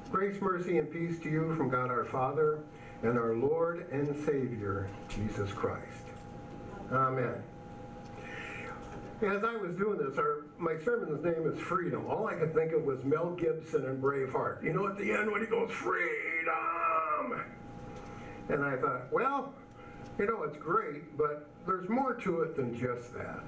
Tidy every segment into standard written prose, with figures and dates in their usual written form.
Grace, mercy, and peace to you from God our Father and our Lord and Savior, Jesus Christ. Amen. As I was doing this, my sermon's name is Freedom. All I could think of was Mel Gibson and Braveheart. You know, at the end when he goes, freedom! And I thought, well, you know, it's great, but there's more to it than just that.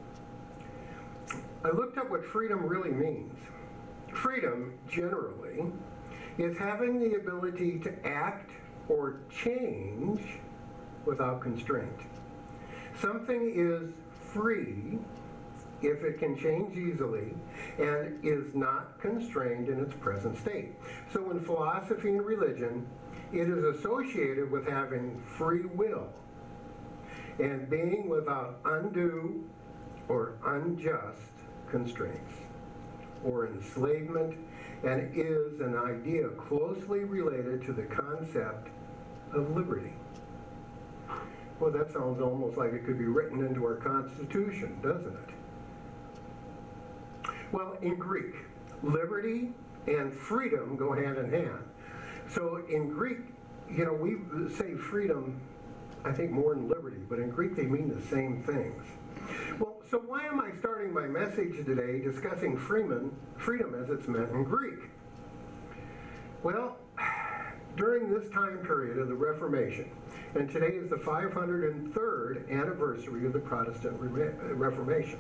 I looked up what freedom really means. Freedom, generally, is having the ability to act or change without constraint. Something is free if it can change easily and is not constrained in its present state. So in philosophy and religion, it is associated with having free will and being without undue or unjust constraints or enslavement, and is an idea closely related to the concept of liberty. Well, that sounds almost like it could be written into our Constitution, doesn't it? Well, in Greek, liberty and freedom go hand in hand. So in Greek, you know, we say freedom, I think, more than liberty, but in Greek they mean the same things. Well, so why am I starting my message today discussing freedom as it's meant in Greek? Well, during this time period of the Reformation, and today is the 503rd anniversary of the Protestant Reformation,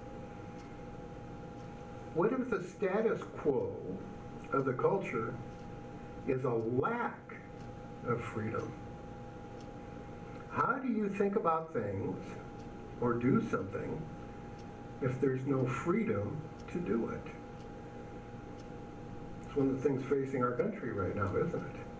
what if the status quo of the culture is a lack of freedom? How do you think about things or do something if there's no freedom to do it? It's one of the things facing our country right now, isn't it?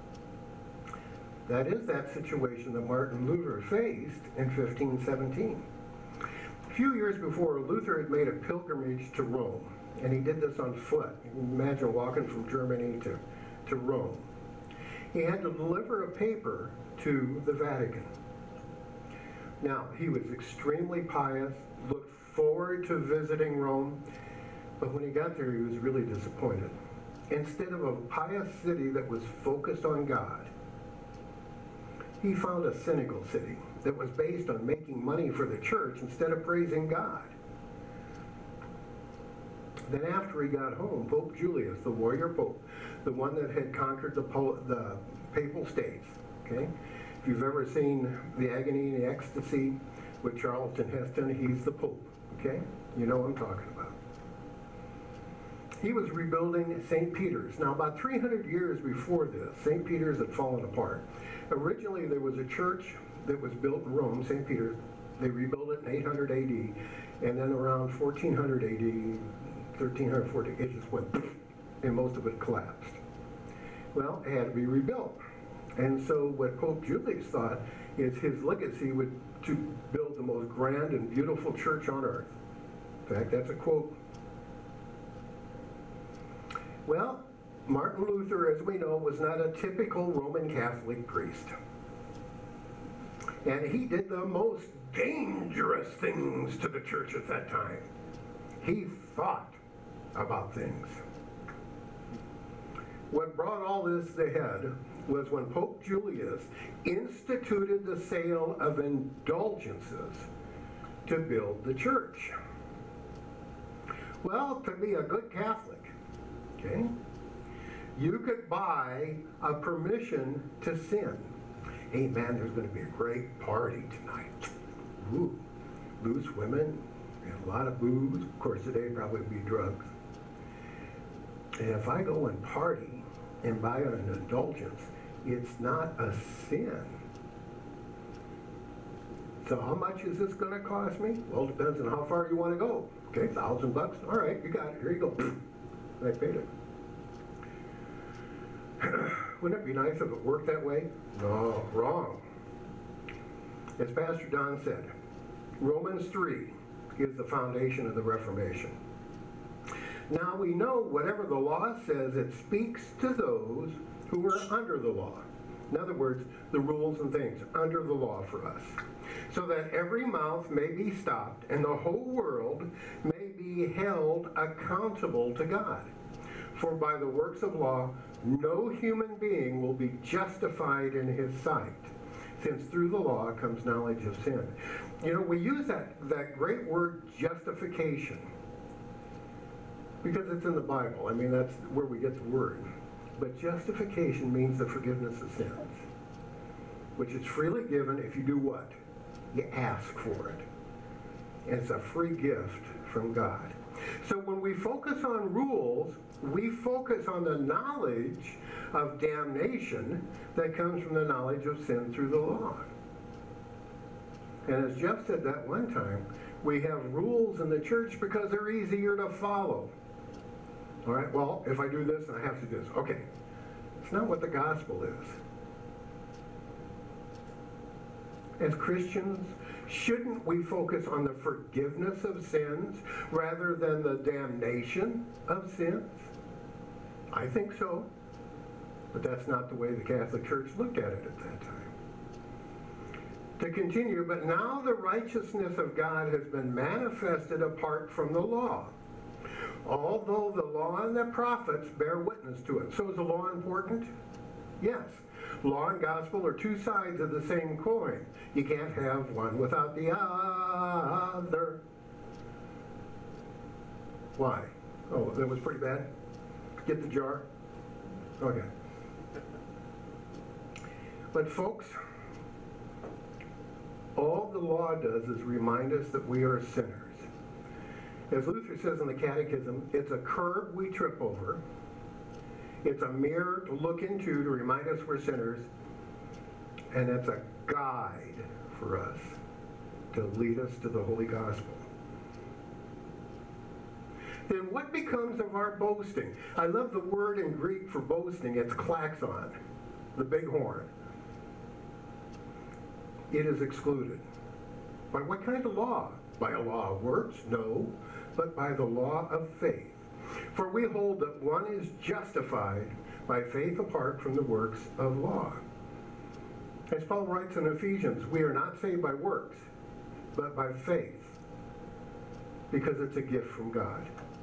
That is that situation that Martin Luther faced in 1517. A few years before, Luther had made a pilgrimage to Rome, and he did this on foot. You can imagine walking from Germany to Rome. He had to deliver a paper to the Vatican. Now, he was extremely pious, looked forward to visiting Rome, but when he got there, he was really disappointed. Instead of a pious city that was focused on God, he found a cynical city that was based on making money for the church instead of praising God. Then after he got home, Pope Julius, the warrior pope, the one that had conquered the papal states, okay? If you've ever seen The Agony and the Ecstasy with Charlton Heston, he's the pope, okay? You know what I'm talking about. He was rebuilding St. Peter's. Now, about 300 years before this, St. Peter's had fallen apart. Originally, there was a church that was built in Rome, St. Peter's. They rebuilt it in 800 AD, and then around 1400 AD, 1340, it just went, and most of it collapsed. Well, it had to be rebuilt. And so what Pope Julius thought is his legacy would to build the most grand and beautiful church on earth. In fact, that's a quote. Well, Martin Luther, as we know, was not a typical Roman Catholic priest. And he did the most dangerous things to the church at that time. He thought about things. What brought all this to head was when Pope Julius instituted the sale of indulgences to build the church. Well, to be a good Catholic, okay, you could buy a permission to sin. Hey man, there's going to be a great party tonight. Ooh, loose women, and a lot of booze. Of course, today probably be drugs. And if I go and party and buy an indulgence, it's not a sin. So how much is this going to cost me? Well, it depends on how far you want to go. Okay, $1,000. All right, you got it. Here you go. And I paid it. Wouldn't it be nice if it worked that way? No, wrong. As Pastor Don said, Romans 3 is the foundation of the Reformation. Now we know whatever the law says, it speaks to those who are under the law. In other words, the rules and things under the law for us. So that every mouth may be stopped and the whole world may be held accountable to God. For by the works of law, no human being will be justified in his sight, since through the law comes knowledge of sin. You know, we use that great word justification because it's in the Bible. I mean, that's where we get the word. But justification means the forgiveness of sins, which is freely given if you do what? You ask for it. And it's a free gift from God. So when we focus on rules, we focus on the knowledge of damnation that comes from the knowledge of sin through the law. And as Jeff said that one time, we have rules in the church because they're easier to follow. All right, well, if I do this, then I have to do this. Okay, it's not what the gospel is. As Christians, shouldn't we focus on the forgiveness of sins rather than the damnation of sins? I think so. But that's not the way the Catholic Church looked at it at that time. To continue, but now the righteousness of God has been manifested apart from the law, although the law and the prophets bear witness to it. So is the law important? Yes. Law and gospel are two sides of the same coin. You can't have one without the other. Why? Oh, that was pretty bad? Get the jar? Okay. But folks, all the law does is remind us that we are sinners. As Luther says in the Catechism, it's a curb we trip over. It's a mirror to look into to remind us we're sinners. And it's a guide for us to lead us to the Holy Gospel. Then what becomes of our boasting? I love the word in Greek for boasting. It's klaxon, the big horn. It is excluded. By what kind of law? By a law of works? No, but by the law of faith. For we hold that one is justified by faith apart from the works of law. As Paul writes in Ephesians, we are not saved by works, but by faith, because it's a gift from God.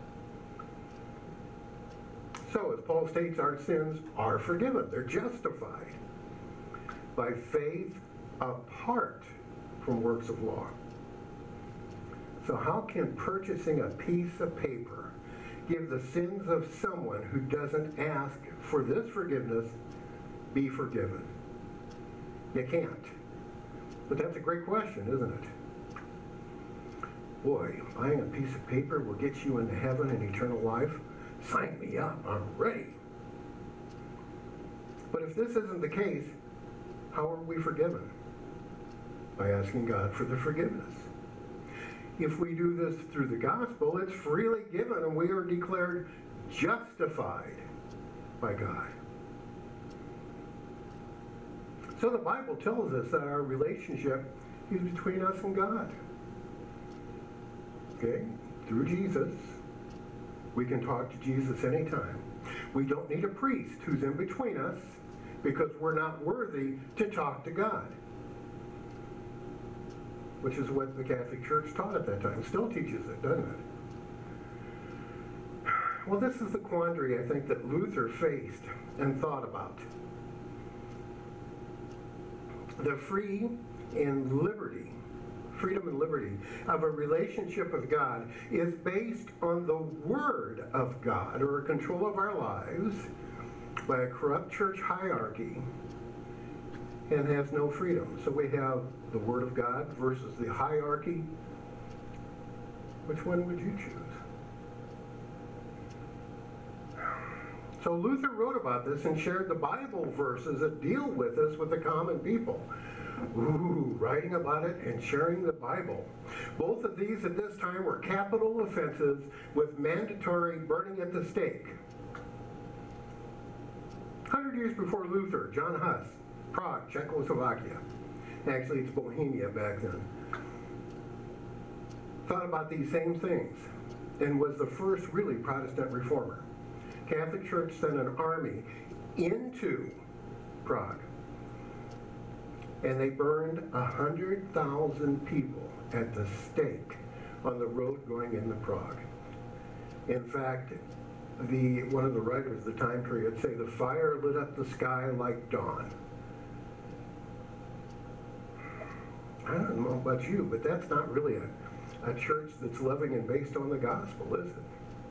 So, as Paul states, our sins are forgiven. They're justified by faith apart from works of law. So how can purchasing a piece of paper give the sins of someone who doesn't ask for this forgiveness be forgiven? You can't. But that's a great question, isn't it? Boy, buying a piece of paper will get you into heaven and eternal life. Sign me up, I'm ready. But if this isn't the case, how are we forgiven? By asking God for the forgiveness. If we do this through the gospel, it's freely given and we are declared justified by God. So the Bible tells us that our relationship is between us and God. Okay? Through Jesus. We can talk to Jesus anytime. We don't need a priest who's in between us because we're not worthy to talk to God. Which is what the Catholic Church taught at that time. Still teaches it, doesn't it? Well, this is the quandary, I think, that Luther faced and thought about. The freedom and liberty of a relationship with God is based on the Word of God, or control of our lives, by a corrupt church hierarchy, and has no freedom. So we have the Word of God versus the hierarchy. Which one would you choose? So Luther wrote about this and shared the Bible verses that deal with us, with the common people. Ooh, writing about it and sharing the Bible. Both of these at this time were capital offenses with mandatory burning at the stake. 100 years before Luther, John Huss, Prague, Czechoslovakia. Actually, it's Bohemia back then. Thought about these same things and was the first really Protestant reformer. Catholic Church sent an army into Prague, and they burned 100,000 people at the stake on the road going into Prague. In fact, one of the writers of the time period say, the fire lit up the sky like dawn. I don't know about you, but that's not really a church that's loving and based on the gospel, is it?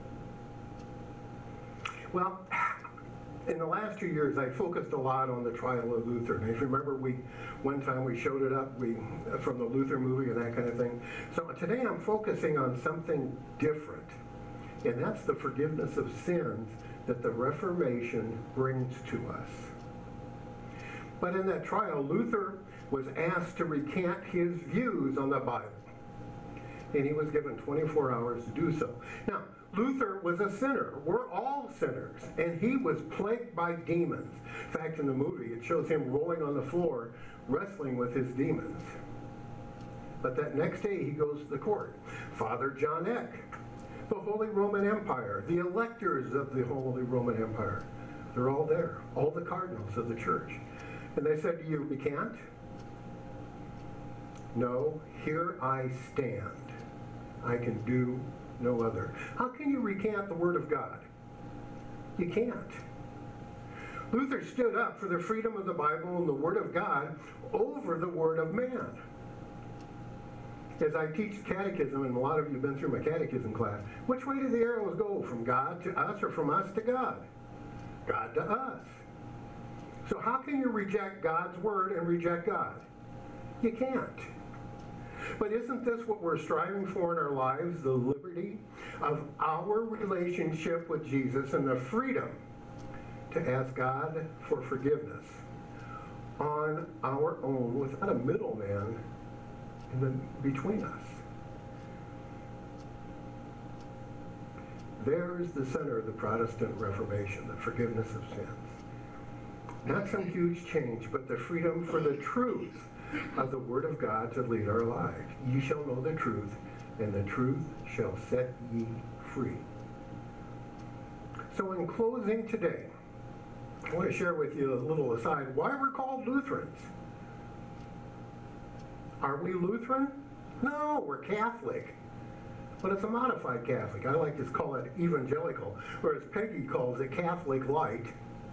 Well, in the last 2 years, I focused a lot on the trial of Luther. And if you remember, one time we showed it up from the Luther movie and that kind of thing. So today I'm focusing on something different, and that's the forgiveness of sins that the Reformation brings to us. But in that trial, Luther was asked to recant his views on the Bible, and he was given 24 hours to do so. Now, Luther was a sinner. We're all sinners. And he was plagued by demons. In fact, in the movie, it shows him rolling on the floor, wrestling with his demons. But that next day, he goes to the court. Father John Eck, the Holy Roman Empire, the electors of the Holy Roman Empire, they're all there, all the cardinals of the church. And they said to you, recant? No, here I stand. I can do no other. How can you recant the Word of God? You can't. Luther stood up for the freedom of the Bible and the Word of God over the Word of man. As I teach catechism, and a lot of you have been through my catechism class, which way do the arrows go? From God to us or from us to God? God to us. So how can you reject God's Word and reject God? You can't. But isn't this what we're striving for in our lives, the liberty of our relationship with Jesus and the freedom to ask God for forgiveness on our own without a middleman between us? There's the center of the Protestant Reformation, the forgiveness of sins. Not some huge change, but the freedom for the truth of the Word of God to lead our lives. Ye shall know the truth, and the truth shall set ye free. So in closing today, I want to share with you a little aside why we're called Lutherans. Are we Lutheran? No, we're Catholic. But it's a modified Catholic. I like to call it evangelical, whereas Peggy calls it Catholic light.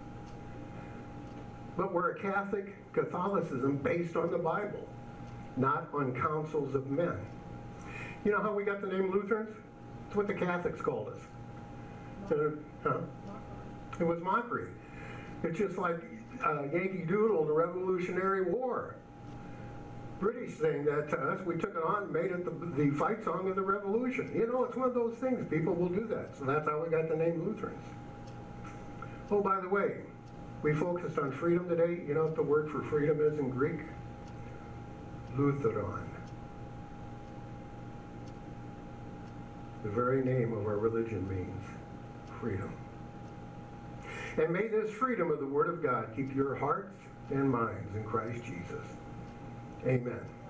But we're a Catholicism based on the Bible, not on councils of men. You know how we got the name Lutherans? It's what the Catholics called us. It was mockery. It's just like Yankee Doodle in the Revolutionary War. British saying that to us, we took it on and made it the fight song of the Revolution. You know, it's one of those things. People will do that. So that's how we got the name Lutherans. Oh, by the way, we focused on freedom today. You know what the word for freedom is in Greek? Lutheron. The very name of our religion means freedom. And may this freedom of the Word of God keep your hearts and minds in Christ Jesus. Amen.